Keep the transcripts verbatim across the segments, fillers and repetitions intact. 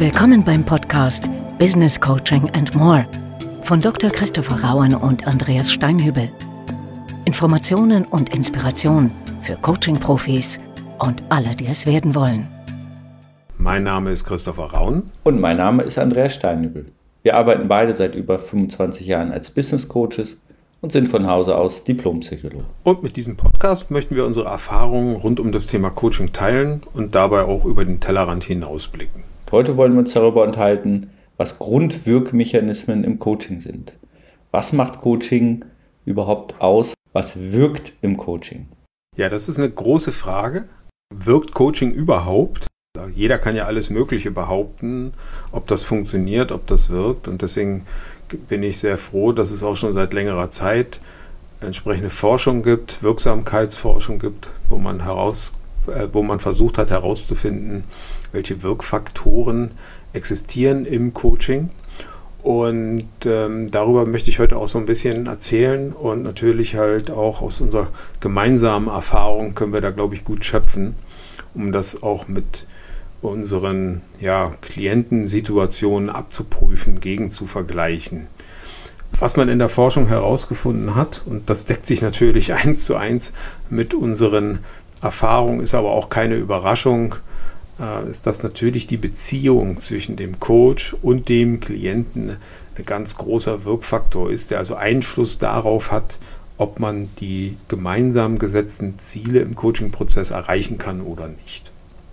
Willkommen beim Podcast Business Coaching and More von Doktor Christopher Rauen und Andreas Steinhübel. Informationen und Inspiration für Coaching-Profis und alle, die es werden wollen. Mein Name ist Christopher Rauen. Und mein Name ist Andreas Steinhübel. Wir arbeiten beide seit über fünfundzwanzig Jahren als Business Coaches und sind von Hause aus Diplompsychologen. Und mit diesem Podcast möchten wir unsere Erfahrungen rund um das Thema Coaching teilen und dabei auch über den Tellerrand hinausblicken. Heute wollen wir uns darüber unterhalten, was Grundwirkmechanismen im Coaching sind. Was macht Coaching überhaupt aus? Was wirkt im Coaching? Ja, das ist eine große Frage. Wirkt Coaching überhaupt? Jeder kann ja alles Mögliche behaupten, ob das funktioniert, ob das wirkt. Und deswegen bin ich sehr froh, dass es auch schon seit längerer Zeit entsprechende Forschung gibt, Wirksamkeitsforschung gibt, wo man heraus, äh, wo man versucht hat herauszufinden, welche Wirkfaktoren existieren im Coaching. Und ähm, darüber möchte ich heute auch so ein bisschen erzählen und natürlich halt auch aus unserer gemeinsamen Erfahrung können wir da, glaube ich, gut schöpfen, um das auch mit unseren ja, Klientensituationen abzuprüfen, gegen zu vergleichen. Was man in der Forschung herausgefunden hat, und das deckt sich natürlich eins zu eins mit unseren Erfahrungen, ist aber auch keine Überraschung, äh, ist, dass natürlich die Beziehung zwischen dem Coach und dem Klienten ein ganz großer Wirkfaktor ist, der also Einfluss darauf hat, ob man die gemeinsam gesetzten Ziele im Coaching-Prozess erreichen kann oder nicht.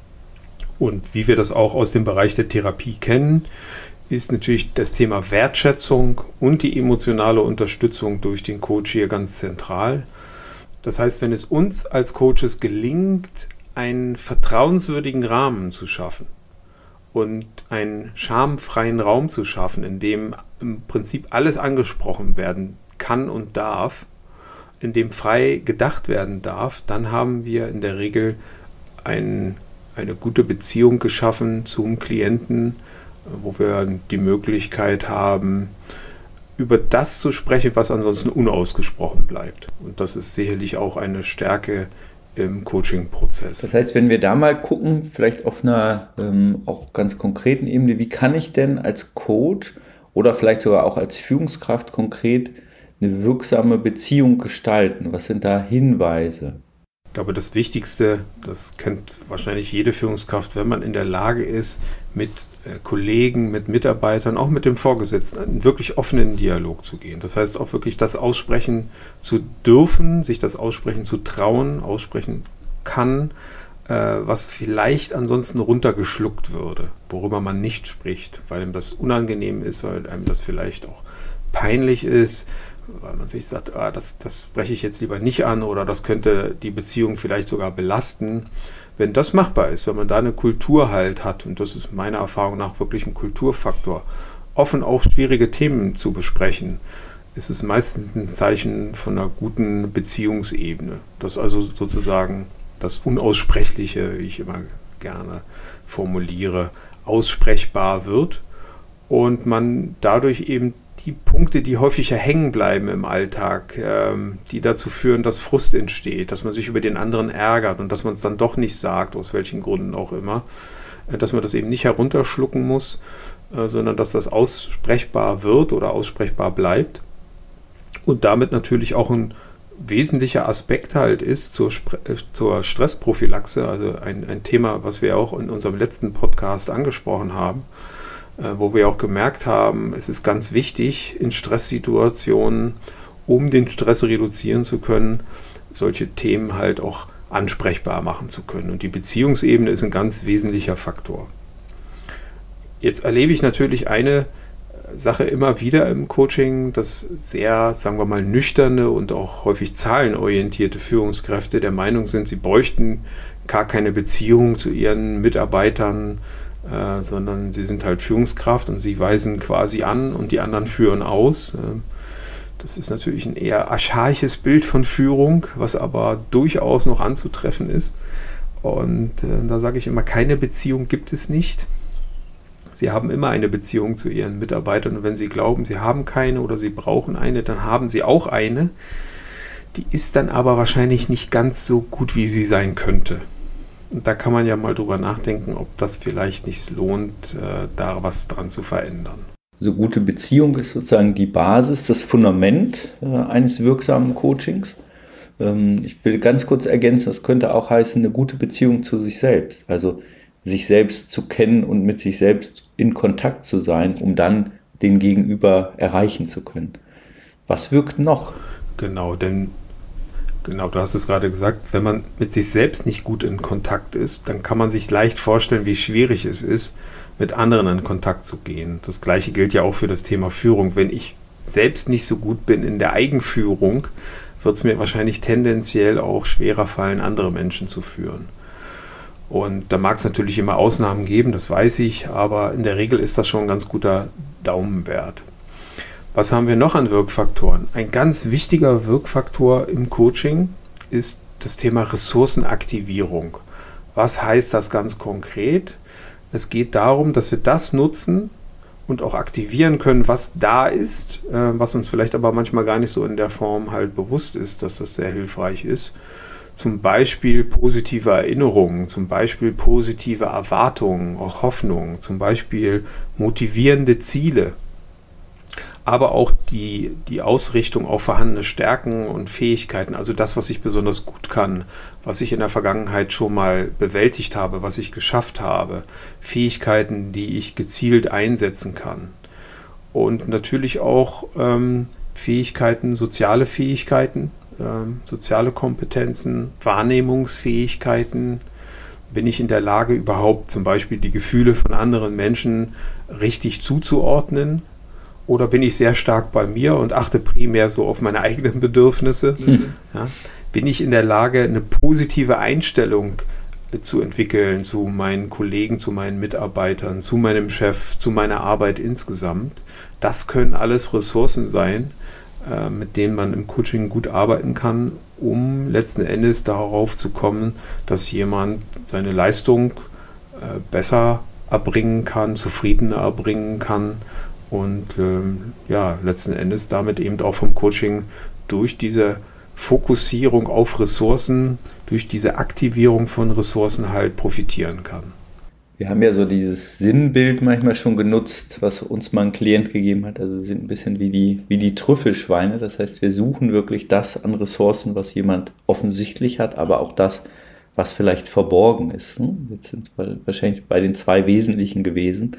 Und wie wir das auch aus dem Bereich der Therapie kennen, ist natürlich das Thema Wertschätzung und die emotionale Unterstützung durch den Coach hier ganz zentral. Das heißt, wenn es uns als Coaches gelingt, einen vertrauenswürdigen Rahmen zu schaffen und einen schamfreien Raum zu schaffen, in dem im Prinzip alles angesprochen werden kann und darf, in dem frei gedacht werden darf, dann haben wir in der Regel ein, eine gute Beziehung geschaffen zum Klienten, wo wir die Möglichkeit haben, über das zu sprechen, was ansonsten unausgesprochen bleibt. Und das ist sicherlich auch eine Stärke im Coaching-Prozess. Das heißt, wenn wir da mal gucken, vielleicht auf einer ähm, auch ganz konkreten Ebene, wie kann ich denn als Coach oder vielleicht sogar auch als Führungskraft konkret eine wirksame Beziehung gestalten? Was sind da Hinweise? Ich glaube, das Wichtigste, das kennt wahrscheinlich jede Führungskraft, wenn man in der Lage ist, mit äh, Kollegen, mit Mitarbeitern, auch mit dem Vorgesetzten, einen wirklich offenen Dialog zu gehen. Das heißt auch wirklich das aussprechen zu dürfen, sich das aussprechen zu trauen, aussprechen kann, äh, was vielleicht ansonsten runtergeschluckt würde, worüber man nicht spricht, weil ihm das unangenehm ist, weil einem das vielleicht auch peinlich ist, weil man sich sagt, ah, das, das spreche ich jetzt lieber nicht an oder das könnte die Beziehung vielleicht sogar belasten. Wenn das machbar ist, wenn man da eine Kultur halt hat, und das ist meiner Erfahrung nach wirklich ein Kulturfaktor, offen auch schwierige Themen zu besprechen, ist es meistens ein Zeichen von einer guten Beziehungsebene. Dass also sozusagen das Unaussprechliche, wie ich immer gerne formuliere, aussprechbar wird und man dadurch eben die Punkte, die häufiger hängen bleiben im Alltag, ähm, die dazu führen, dass Frust entsteht, dass man sich über den anderen ärgert und dass man es dann doch nicht sagt, aus welchen Gründen auch immer, äh, dass man das eben nicht herunterschlucken muss, äh, sondern dass das aussprechbar wird oder aussprechbar bleibt und damit natürlich auch ein wesentlicher Aspekt halt ist zur, Spre- äh, zur Stressprophylaxe, also ein, ein Thema, was wir auch in unserem letzten Podcast angesprochen haben, wo wir auch gemerkt haben, es ist ganz wichtig in Stresssituationen, um den Stress reduzieren zu können, solche Themen halt auch ansprechbar machen zu können. Und die Beziehungsebene ist ein ganz wesentlicher Faktor. Jetzt erlebe ich natürlich eine Sache immer wieder im Coaching, dass sehr, sagen wir mal, nüchterne und auch häufig zahlenorientierte Führungskräfte der Meinung sind, sie bräuchten gar keine Beziehung zu ihren Mitarbeitern, Äh, sondern sie sind halt Führungskraft und sie weisen quasi an und die anderen führen aus. Äh, das ist natürlich ein eher archaisches Bild von Führung, was aber durchaus noch anzutreffen ist. Und äh, da sage ich immer, keine Beziehung gibt es nicht. Sie haben immer eine Beziehung zu ihren Mitarbeitern und wenn sie glauben, sie haben keine oder sie brauchen eine, dann haben sie auch eine. Die ist dann aber wahrscheinlich nicht ganz so gut, wie sie sein könnte. Da kann man ja mal drüber nachdenken, ob das vielleicht nicht lohnt, äh, da was dran zu verändern. Also gute Beziehung ist sozusagen die Basis, das Fundament äh, eines wirksamen Coachings. Ähm, ich will ganz kurz ergänzen, das könnte auch heißen, eine gute Beziehung zu sich selbst. Also sich selbst zu kennen und mit sich selbst in Kontakt zu sein, um dann den Gegenüber erreichen zu können. Was wirkt noch? Genau, denn genau, du hast es gerade gesagt, wenn man mit sich selbst nicht gut in Kontakt ist, dann kann man sich leicht vorstellen, wie schwierig es ist, mit anderen in Kontakt zu gehen. Das Gleiche gilt ja auch für das Thema Führung. Wenn ich selbst nicht so gut bin in der Eigenführung, wird es mir wahrscheinlich tendenziell auch schwerer fallen, andere Menschen zu führen. Und da mag es natürlich immer Ausnahmen geben, das weiß ich, aber in der Regel ist das schon ein ganz guter Daumenwert. Was haben wir noch an Wirkfaktoren? Ein ganz wichtiger Wirkfaktor im Coaching ist das Thema Ressourcenaktivierung. Was heißt das ganz konkret? Es geht darum, dass wir das nutzen und auch aktivieren können, was da ist, was uns vielleicht aber manchmal gar nicht so in der Form halt bewusst ist, dass das sehr hilfreich ist. Zum Beispiel positive Erinnerungen, zum Beispiel positive Erwartungen, auch Hoffnungen, zum Beispiel motivierende Ziele, aber auch die, die Ausrichtung auf vorhandene Stärken und Fähigkeiten, also das, was ich besonders gut kann, was ich in der Vergangenheit schon mal bewältigt habe, was ich geschafft habe, Fähigkeiten, die ich gezielt einsetzen kann. Und natürlich auch ähm, Fähigkeiten, soziale Fähigkeiten, ähm, soziale Kompetenzen, Wahrnehmungsfähigkeiten. Bin ich in der Lage, überhaupt zum Beispiel die Gefühle von anderen Menschen richtig zuzuordnen? Oder bin ich sehr stark bei mir und achte primär so auf meine eigenen Bedürfnisse? Mhm. Ja, bin ich in der Lage, eine positive Einstellung zu entwickeln zu meinen Kollegen, zu meinen Mitarbeitern, zu meinem Chef, zu meiner Arbeit insgesamt? Das können alles Ressourcen sein, äh, mit denen man im Coaching gut arbeiten kann, um letzten Endes darauf zu kommen, dass jemand seine Leistung äh, besser erbringen kann, zufriedener erbringen kann. Und ähm, ja, letzten Endes damit eben auch vom Coaching durch diese Fokussierung auf Ressourcen, durch diese Aktivierung von Ressourcen halt profitieren kann. Wir haben ja so dieses Sinnbild manchmal schon genutzt, was uns mal ein Klient gegeben hat. Also wir sind ein bisschen wie die, wie die Trüffelschweine. Das heißt, wir suchen wirklich das an Ressourcen, was jemand offensichtlich hat, aber auch das, was vielleicht verborgen ist. Jetzt sind wir wahrscheinlich bei den zwei Wesentlichen gewesen.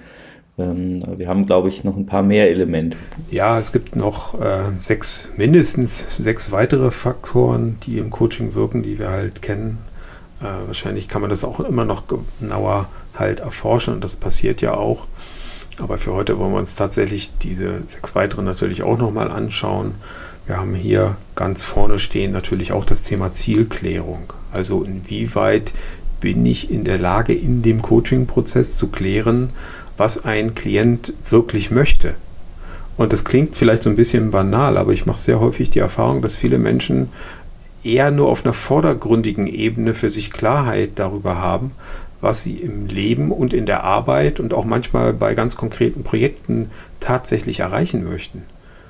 Wir haben, glaube ich, noch ein paar mehr Elemente. Ja, es gibt noch äh, sechs, mindestens sechs weitere Faktoren, die im Coaching wirken, die wir halt kennen. Äh, wahrscheinlich kann man das auch immer noch genauer halt erforschen und das passiert ja auch. Aber für heute wollen wir uns tatsächlich diese sechs weiteren natürlich auch nochmal anschauen. Wir haben hier ganz vorne stehen natürlich auch das Thema Zielklärung. Also inwieweit bin ich in der Lage, in dem Coaching-Prozess zu klären, was ein Klient wirklich möchte. Und das klingt vielleicht so ein bisschen banal, aber ich mache sehr häufig die Erfahrung, dass viele Menschen eher nur auf einer vordergründigen Ebene für sich Klarheit darüber haben, was sie im Leben und in der Arbeit und auch manchmal bei ganz konkreten Projekten tatsächlich erreichen möchten.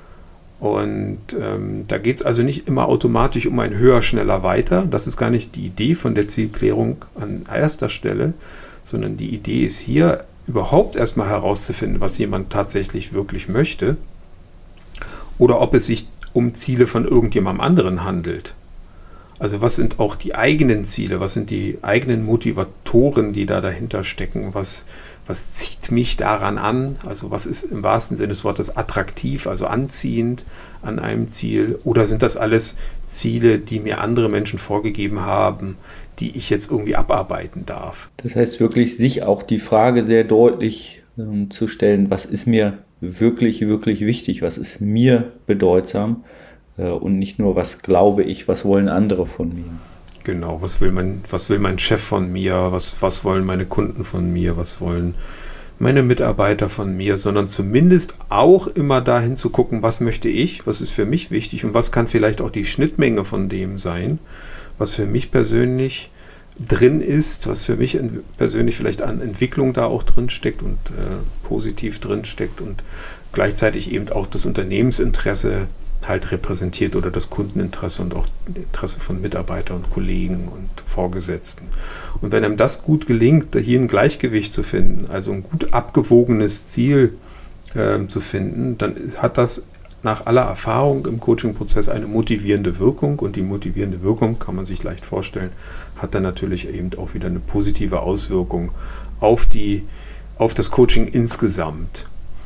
Und ähm, da geht es also nicht immer automatisch um ein höher, schneller, weiter. Das ist gar nicht die Idee von der Zielklärung an erster Stelle, sondern die Idee ist hier, überhaupt erstmal herauszufinden, was jemand tatsächlich wirklich möchte oder ob es sich um Ziele von irgendjemandem anderen handelt. Also was sind auch die eigenen Ziele, was sind die eigenen Motivatoren, die da dahinter stecken, was, was zieht mich daran an, also was ist im wahrsten Sinne des Wortes attraktiv, also anziehend an einem Ziel, oder sind das alles Ziele, die mir andere Menschen vorgegeben haben, die ich jetzt irgendwie abarbeiten darf. Das heißt wirklich, sich auch die Frage sehr deutlich ähm, zu stellen, was ist mir wirklich, wirklich wichtig, was ist mir bedeutsam äh, und nicht nur, was glaube ich, was wollen andere von mir. Genau, was will mein, was will mein Chef von mir, was, was wollen meine Kunden von mir, was wollen meine Mitarbeiter von mir, sondern zumindest auch immer dahin zu gucken, was möchte ich, was ist für mich wichtig und was kann vielleicht auch die Schnittmenge von dem sein, was für mich persönlich drin ist, was für mich persönlich vielleicht an Entwicklung da auch drin steckt und äh, positiv drin steckt und gleichzeitig eben auch das Unternehmensinteresse halt repräsentiert oder das Kundeninteresse und auch Interesse von Mitarbeitern und Kollegen und Vorgesetzten. Und wenn einem das gut gelingt, hier ein Gleichgewicht zu finden, also ein gut abgewogenes Ziel äh, zu finden, dann hat das nach aller Erfahrung im Coaching-Prozess eine motivierende Wirkung, und die motivierende Wirkung, kann man sich leicht vorstellen, hat dann natürlich eben auch wieder eine positive Auswirkung auf die, auf das Coaching insgesamt.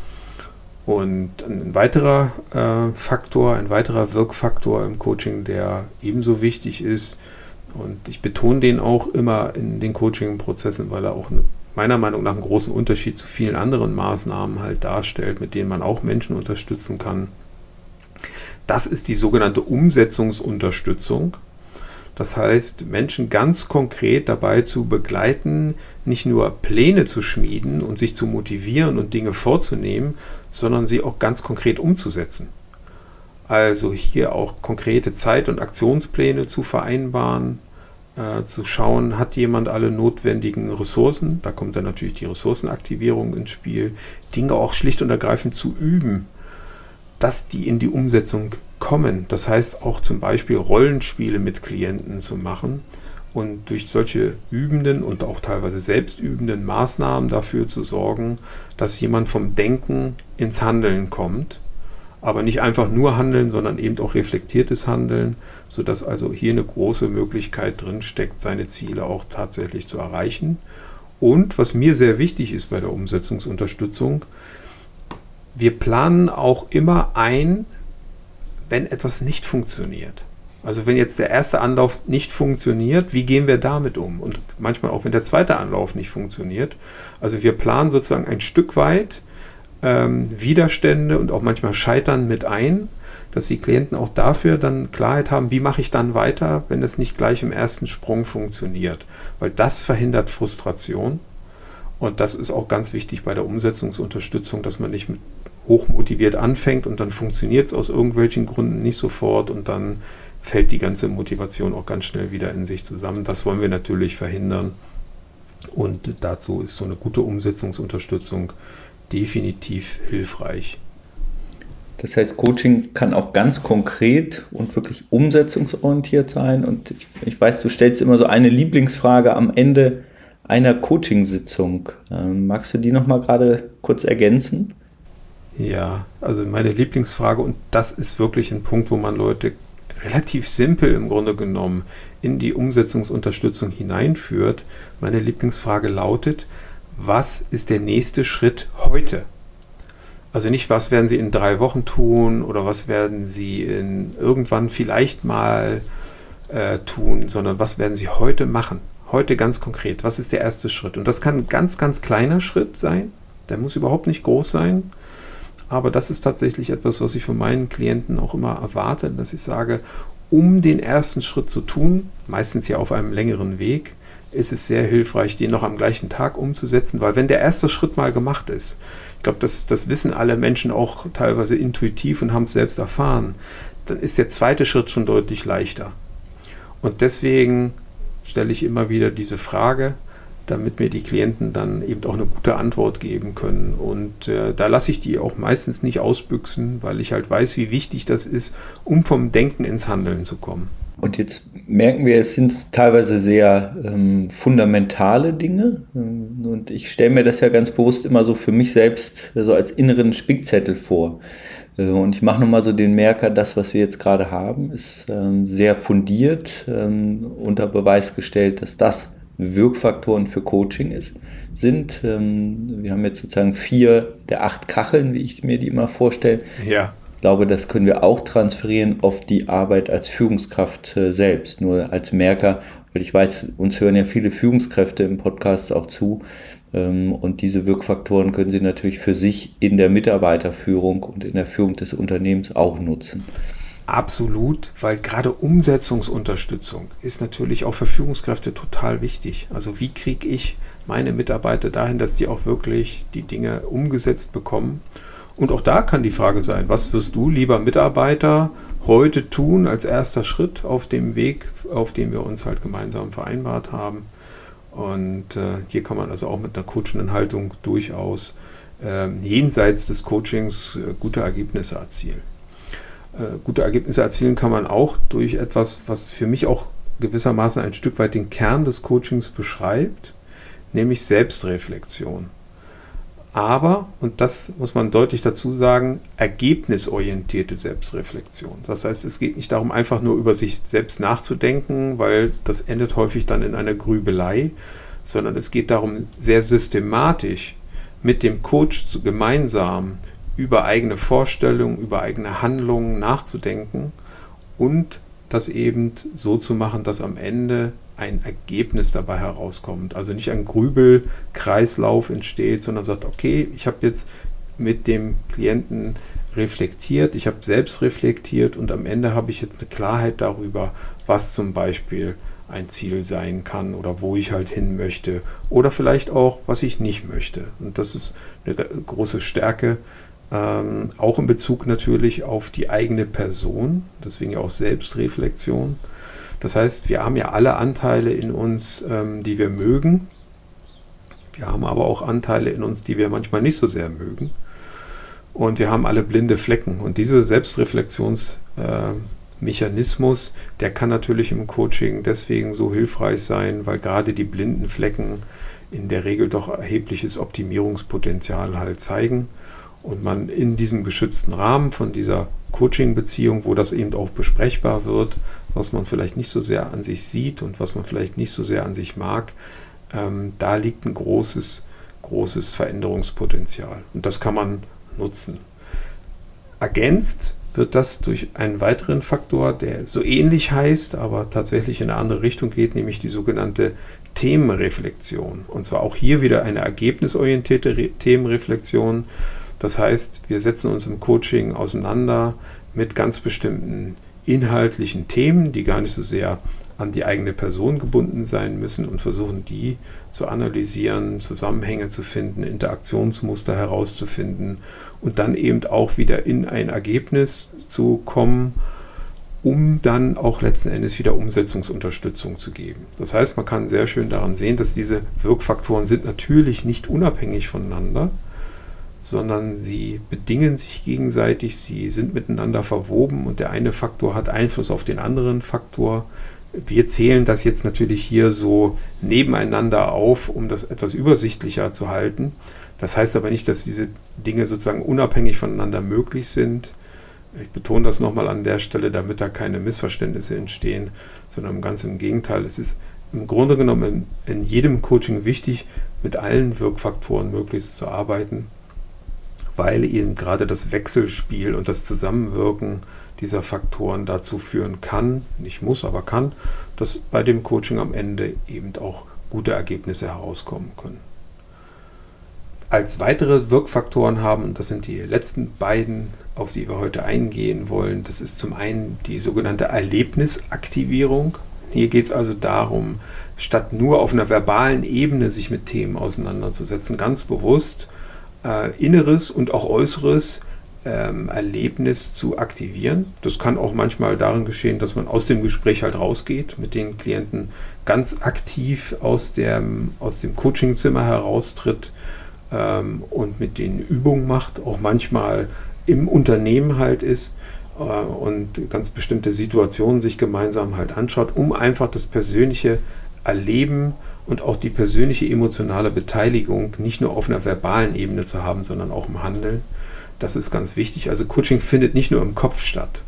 Und ein weiterer äh, Faktor, ein weiterer Wirkfaktor im Coaching, der ebenso wichtig ist, und ich betone den auch immer in den Coaching-Prozessen, weil er auch eine, meiner Meinung nach einen großen Unterschied zu vielen anderen Maßnahmen halt darstellt, mit denen man auch Menschen unterstützen kann. Das ist die sogenannte Umsetzungsunterstützung. Das heißt, Menschen ganz konkret dabei zu begleiten, nicht nur Pläne zu schmieden und sich zu motivieren und Dinge vorzunehmen, sondern sie auch ganz konkret umzusetzen. Also hier auch konkrete Zeit- und Aktionspläne zu vereinbaren, äh, zu schauen, hat jemand alle notwendigen Ressourcen, da kommt dann natürlich die Ressourcenaktivierung ins Spiel, Dinge auch schlicht und ergreifend zu üben, dass die in die Umsetzung kommen. Das heißt auch zum Beispiel Rollenspiele mit Klienten zu machen und durch solche übenden und auch teilweise selbstübenden Maßnahmen dafür zu sorgen, dass jemand vom Denken ins Handeln kommt. Aber nicht einfach nur Handeln, sondern eben auch reflektiertes Handeln, sodass also hier eine große Möglichkeit drin steckt, seine Ziele auch tatsächlich zu erreichen. Und was mir sehr wichtig ist bei der Umsetzungsunterstützung, wir planen auch immer ein, wenn etwas nicht funktioniert. Also wenn jetzt der erste Anlauf nicht funktioniert, wie gehen wir damit um? Und manchmal auch, wenn der zweite Anlauf nicht funktioniert. Also wir planen sozusagen ein Stück weit ähm, Widerstände und auch manchmal Scheitern mit ein, dass die Klienten auch dafür dann Klarheit haben, wie mache ich dann weiter, wenn es nicht gleich im ersten Sprung funktioniert. Weil das verhindert Frustration. Und das ist auch ganz wichtig bei der Umsetzungsunterstützung, dass man nicht mit hochmotiviert anfängt und dann funktioniert es aus irgendwelchen Gründen nicht sofort und dann fällt die ganze Motivation auch ganz schnell wieder in sich zusammen. Das wollen wir natürlich verhindern, und dazu ist so eine gute Umsetzungsunterstützung definitiv hilfreich. Das heißt, Coaching kann auch ganz konkret und wirklich umsetzungsorientiert sein, und ich, ich weiß, du stellst immer so eine Lieblingsfrage am Ende einer Coachingsitzung. Ähm, magst du die nochmal gerade kurz ergänzen? Ja, also meine Lieblingsfrage, und das ist wirklich ein Punkt, wo man Leute relativ simpel im Grunde genommen in die Umsetzungsunterstützung hineinführt. Meine Lieblingsfrage lautet: Was ist der nächste Schritt heute? Also nicht, was werden Sie in drei Wochen tun oder was werden Sie in irgendwann vielleicht mal äh, tun, sondern was werden Sie heute machen? Heute ganz konkret. Was ist der erste Schritt? Und das kann ein ganz, ganz kleiner Schritt sein. Der muss überhaupt nicht groß sein. Aber das ist tatsächlich etwas, was ich von meinen Klienten auch immer erwarte, dass ich sage, um den ersten Schritt zu tun, meistens ja auf einem längeren Weg, ist es sehr hilfreich, den noch am gleichen Tag umzusetzen, weil wenn der erste Schritt mal gemacht ist, ich glaube, das, das wissen alle Menschen auch teilweise intuitiv und haben es selbst erfahren, dann ist der zweite Schritt schon deutlich leichter. Und deswegen stelle ich immer wieder diese Frage, damit mir die Klienten dann eben auch eine gute Antwort geben können. Und äh, da lasse ich die auch meistens nicht ausbüchsen, weil ich halt weiß, wie wichtig das ist, um vom Denken ins Handeln zu kommen. Und jetzt merken wir, es sind teilweise sehr ähm, fundamentale Dinge. Und ich stelle mir das ja ganz bewusst immer so für mich selbst so als inneren Spickzettel vor. Und ich mache nochmal so den Merker, das, was wir jetzt gerade haben, ist ähm, sehr fundiert, ähm, unter Beweis gestellt, dass das Wirkfaktoren für Coaching ist, sind. Ähm, wir haben jetzt sozusagen vier der acht Kacheln, wie ich mir die immer vorstelle. Ja. Ich glaube, das können wir auch transferieren auf die Arbeit als Führungskraft äh, selbst, nur als Merker, weil ich weiß, uns hören ja viele Führungskräfte im Podcast auch zu, ähm, und diese Wirkfaktoren können sie natürlich für sich in der Mitarbeiterführung und in der Führung des Unternehmens auch nutzen. Absolut, weil gerade Umsetzungsunterstützung ist natürlich auch für Führungskräfte total wichtig. Also wie kriege ich meine Mitarbeiter dahin, dass die auch wirklich die Dinge umgesetzt bekommen? Und auch da kann die Frage sein, was wirst du, lieber Mitarbeiter, heute tun als erster Schritt auf dem Weg, auf dem wir uns halt gemeinsam vereinbart haben? Und äh, hier kann man also auch mit einer coachenden Haltung durchaus äh, jenseits des Coachings äh, gute Ergebnisse erzielen. Äh, gute Ergebnisse erzielen kann man auch durch etwas, was für mich auch gewissermaßen ein Stück weit den Kern des Coachings beschreibt, nämlich Selbstreflexion. Aber, und das muss man deutlich dazu sagen, ergebnisorientierte Selbstreflexion. Das heißt, es geht nicht darum, einfach nur über sich selbst nachzudenken, weil das endet häufig dann in einer Grübelei, sondern es geht darum, sehr systematisch mit dem Coach gemeinsam über eigene Vorstellungen, über eigene Handlungen nachzudenken und das eben so zu machen, dass am Ende ein Ergebnis dabei herauskommt. Also nicht ein Grübelkreislauf entsteht, sondern sagt, okay, ich habe jetzt mit dem Klienten reflektiert, ich habe selbst reflektiert und am Ende habe ich jetzt eine Klarheit darüber, was zum Beispiel ein Ziel sein kann oder wo ich halt hin möchte oder vielleicht auch, was ich nicht möchte. Und das ist eine große Stärke, Ähm, auch in Bezug natürlich auf die eigene Person, deswegen ja auch Selbstreflexion. Das heißt, wir haben ja alle Anteile in uns, ähm, die wir mögen. Wir haben aber auch Anteile in uns, die wir manchmal nicht so sehr mögen. Und wir haben alle blinde Flecken. Und dieser Selbstreflexionsmechanismus, äh, der kann natürlich im Coaching deswegen so hilfreich sein, weil gerade die blinden Flecken in der Regel doch erhebliches Optimierungspotenzial halt zeigen. Und man in diesem geschützten Rahmen von dieser Coaching-Beziehung, wo das eben auch besprechbar wird, was man vielleicht nicht so sehr an sich sieht und was man vielleicht nicht so sehr an sich mag, ähm, da liegt ein großes, großes Veränderungspotenzial. Und das kann man nutzen. Ergänzt wird das durch einen weiteren Faktor, der so ähnlich heißt, aber tatsächlich in eine andere Richtung geht, nämlich die sogenannte Themenreflexion. Und zwar auch hier wieder eine ergebnisorientierte Re- Themenreflexion. Das heißt, wir setzen uns im Coaching auseinander mit ganz bestimmten inhaltlichen Themen, die gar nicht so sehr an die eigene Person gebunden sein müssen und versuchen, die zu analysieren, Zusammenhänge zu finden, Interaktionsmuster herauszufinden und dann eben auch wieder in ein Ergebnis zu kommen, um dann auch letzten Endes wieder Umsetzungsunterstützung zu geben. Das heißt, man kann sehr schön daran sehen, dass diese Wirkfaktoren sind natürlich nicht unabhängig voneinander, sondern sie bedingen sich gegenseitig, sie sind miteinander verwoben und der eine Faktor hat Einfluss auf den anderen Faktor. Wir zählen das jetzt natürlich hier so nebeneinander auf, um das etwas übersichtlicher zu halten. Das heißt aber nicht, dass diese Dinge sozusagen unabhängig voneinander möglich sind. Ich betone das nochmal an der Stelle, damit da keine Missverständnisse entstehen, sondern ganz im Gegenteil. Es ist im Grunde genommen in, in jedem Coaching wichtig, mit allen Wirkfaktoren möglichst zu arbeiten, weil eben gerade das Wechselspiel und das Zusammenwirken dieser Faktoren dazu führen kann, nicht muss, aber kann, dass bei dem Coaching am Ende eben auch gute Ergebnisse herauskommen können. Als weitere Wirkfaktoren haben, das sind die letzten beiden, auf die wir heute eingehen wollen, das ist zum einen die sogenannte Erlebnisaktivierung. Hier geht es also darum, statt nur auf einer verbalen Ebene sich mit Themen auseinanderzusetzen, ganz bewusst Äh, Inneres und auch Äußeres ähm, Erlebnis zu aktivieren. Das kann auch manchmal darin geschehen, dass man aus dem Gespräch halt rausgeht, mit den Klienten ganz aktiv aus dem, aus dem Coachingzimmer heraustritt ähm, und mit denen Übungen macht, auch manchmal im Unternehmen halt ist äh, und ganz bestimmte Situationen sich gemeinsam halt anschaut, um einfach das persönliche Erleben und auch die persönliche emotionale Beteiligung nicht nur auf einer verbalen Ebene zu haben, sondern auch im Handeln. Das ist ganz wichtig. Also Coaching findet nicht nur im Kopf statt.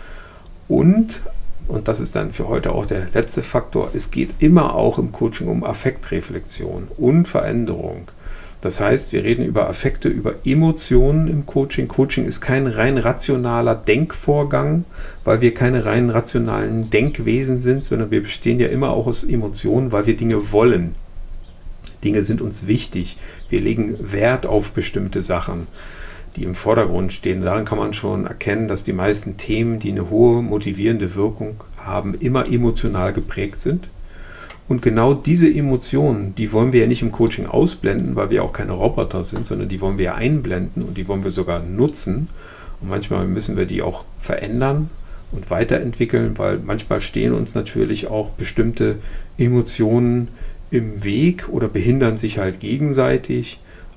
Und, und das ist dann für heute auch der letzte Faktor, es geht immer auch im Coaching um Affektreflexion und Veränderung. Das heißt, wir reden über Affekte, über Emotionen im Coaching. Coaching ist kein rein rationaler Denkvorgang, weil wir keine rein rationalen Denkwesen sind, sondern wir bestehen ja immer auch aus Emotionen, weil wir Dinge wollen. Dinge sind uns wichtig. Wir legen Wert auf bestimmte Sachen, die im Vordergrund stehen. Daran kann man schon erkennen, dass die meisten Themen, die eine hohe motivierende Wirkung haben, immer emotional geprägt sind. Und genau diese Emotionen, die wollen wir ja nicht im Coaching ausblenden, weil wir auch keine Roboter sind, sondern die wollen wir ja einblenden und die wollen wir sogar nutzen. Und manchmal müssen wir die auch verändern und weiterentwickeln, weil manchmal stehen uns natürlich auch bestimmte Emotionen im Weg oder behindern sich halt gegenseitig.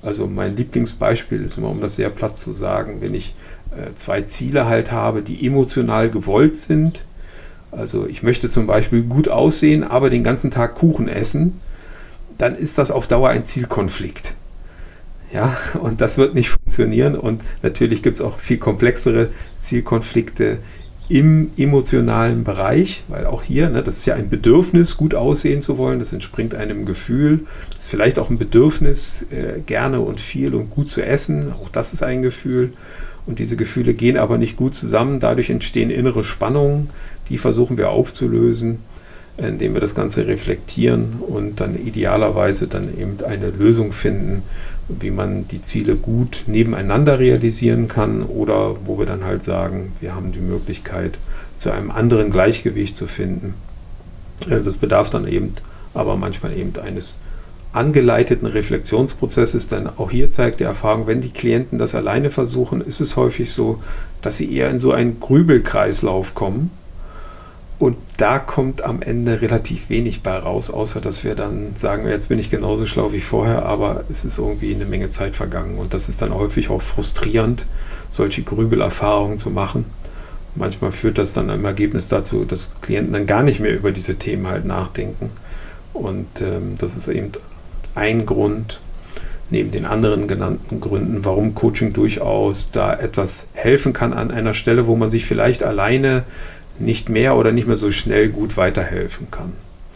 Also mein Lieblingsbeispiel ist immer, um das sehr platt zu sagen, wenn ich äh, zwei Ziele halt habe, die emotional gewollt sind. Also ich möchte zum Beispiel gut aussehen, aber den ganzen Tag Kuchen essen, dann ist das auf Dauer ein Zielkonflikt. Ja, und das wird nicht funktionieren. Und natürlich gibt es auch viel komplexere Zielkonflikte im emotionalen Bereich, weil auch hier, ne, das ist ja ein Bedürfnis, gut aussehen zu wollen, das entspringt einem Gefühl, das ist vielleicht auch ein Bedürfnis, äh, gerne und viel und gut zu essen, auch das ist ein Gefühl und diese Gefühle gehen aber nicht gut zusammen, dadurch entstehen innere Spannungen, die versuchen wir aufzulösen, indem wir das Ganze reflektieren und dann idealerweise dann eben eine Lösung finden, wie man die Ziele gut nebeneinander realisieren kann oder wo wir dann halt sagen, wir haben die Möglichkeit, zu einem anderen Gleichgewicht zu finden. Das bedarf dann eben aber manchmal eben eines angeleiteten Reflexionsprozesses, denn auch hier zeigt die Erfahrung, wenn die Klienten das alleine versuchen, ist es häufig so, dass sie eher in so einen Grübelkreislauf kommen. Und da kommt am Ende relativ wenig bei raus, außer dass wir dann sagen, jetzt bin ich genauso schlau wie vorher, aber es ist irgendwie eine Menge Zeit vergangen. Und das ist dann häufig auch frustrierend, solche Grübelerfahrungen zu machen. Manchmal führt das dann im Ergebnis dazu, dass Klienten dann gar nicht mehr über diese Themen halt nachdenken. Und ähm, das ist eben ein Grund, neben den anderen genannten Gründen, warum Coaching durchaus da etwas helfen kann an einer Stelle, wo man sich vielleicht alleine nicht mehr oder nicht mehr so schnell gut weiterhelfen kann.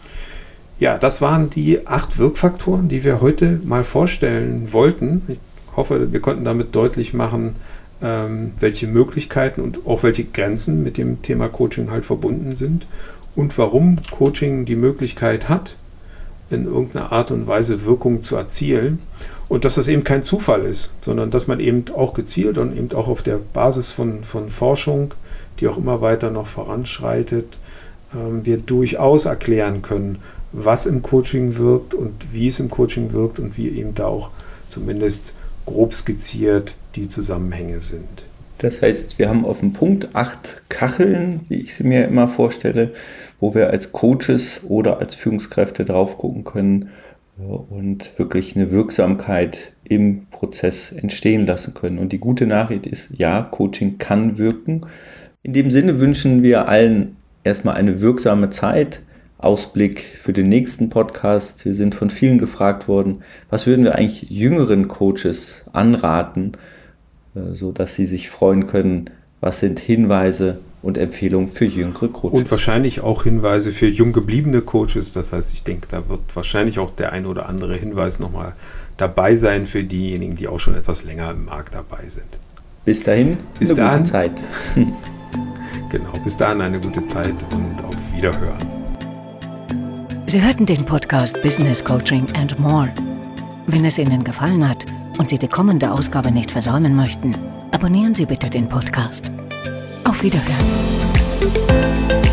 Ja, das waren die acht Wirkfaktoren, die wir heute mal vorstellen wollten. Ich hoffe, wir konnten damit deutlich machen, ähm, welche Möglichkeiten und auch welche Grenzen mit dem Thema Coaching halt verbunden sind und warum Coaching die Möglichkeit hat, in irgendeiner Art und Weise Wirkung zu erzielen und dass das eben kein Zufall ist, sondern dass man eben auch gezielt und eben auch auf der Basis von, von Forschung, die auch immer weiter noch voranschreitet, ähm, wir durchaus erklären können, was im Coaching wirkt und wie es im Coaching wirkt und wie eben da auch zumindest grob skizziert die Zusammenhänge sind. Das heißt, wir haben auf dem Punkt acht Kacheln, wie ich sie mir immer vorstelle, wo wir als Coaches oder als Führungskräfte drauf gucken können und wirklich eine Wirksamkeit im Prozess entstehen lassen können. Und die gute Nachricht ist, ja, Coaching kann wirken. In dem Sinne wünschen wir allen erstmal eine wirksame Zeit. Ausblick für den nächsten Podcast. Wir sind von vielen gefragt worden, was würden wir eigentlich jüngeren Coaches anraten, so dass sie sich freuen können, was sind Hinweise und Empfehlungen für jüngere Coaches. Und wahrscheinlich auch Hinweise für jung gebliebene Coaches. Das heißt, ich denke, da wird wahrscheinlich auch der ein oder andere Hinweis nochmal dabei sein für diejenigen, die auch schon etwas länger im Markt dabei sind. Bis dahin, bis eine dahin, gute Zeit. Genau, bis dahin eine gute Zeit und auf Wiederhören. Sie hörten den Podcast Business Coaching and More. Wenn es Ihnen gefallen hat und Sie die kommende Ausgabe nicht versäumen möchten, abonnieren Sie bitte den Podcast. Auf Wiederhören.